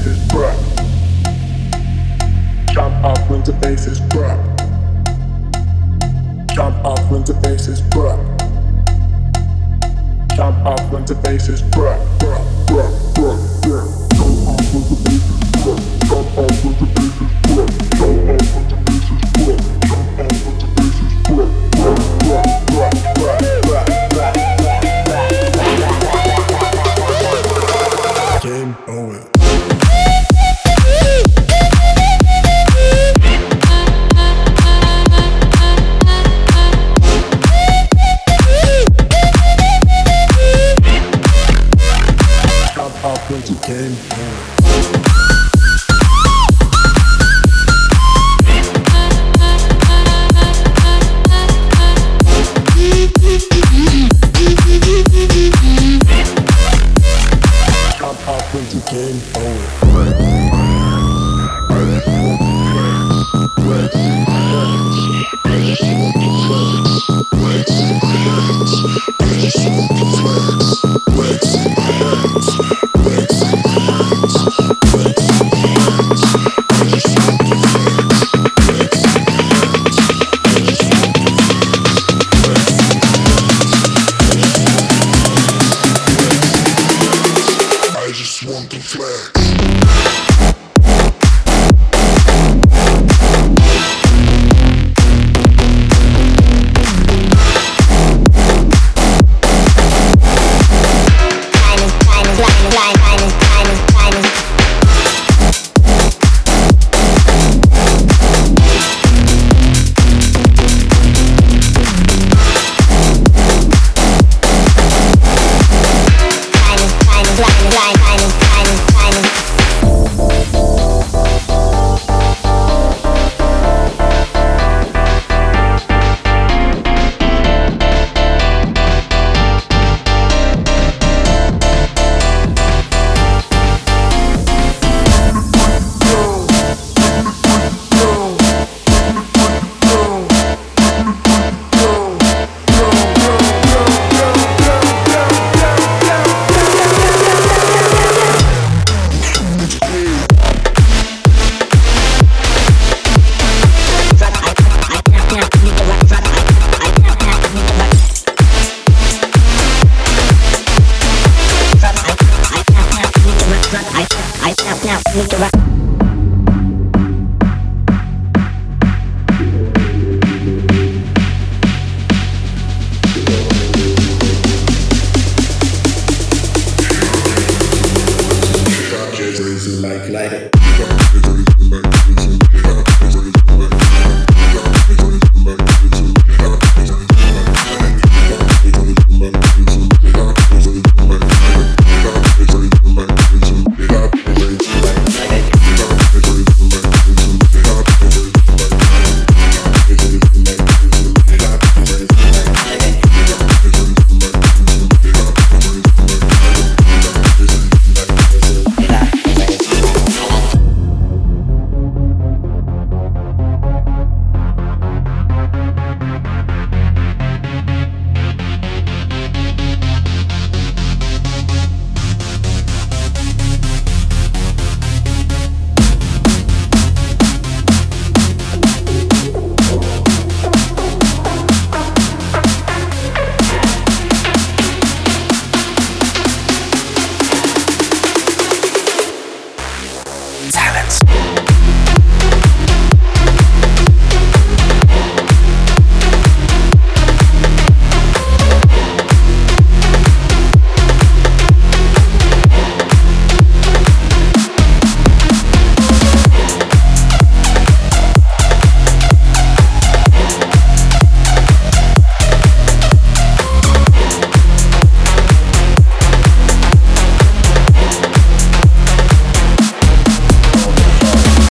bass is bruh. Jump up when the bass is bruh. Jump up when the bass is bruh. Jump up when the bass is bruh, bruh, bruh, bruh, bruh. Jump up when the bass is bruh. Jump up when the bass is bruh. Jump up when the bass is bruh. Jump up when the bass is bruh, bruh, bruh, bruh, bruh, bruh, bruh. Game over. Up into game over. Jump up into game I just want to flex. Like it.